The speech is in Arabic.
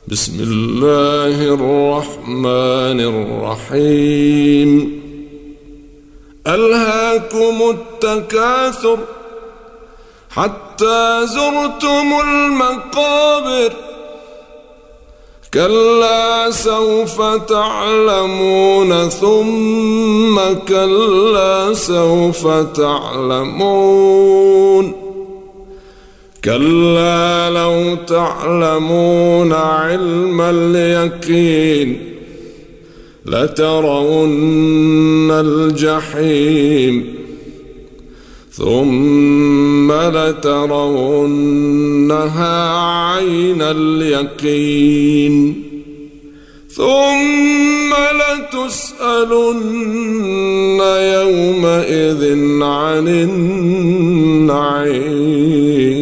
بسم الله الرحمن الرحيم. ألهاكم التكاثر حتى زرتم المقابر، كلا سوف تعلمون ثم كلا سوف تعلمون، كلا لو تعلمون علم اليقين لترون الجحيم ثم لترونها عين اليقين ثم لتسألن يومئذ عن النعيم.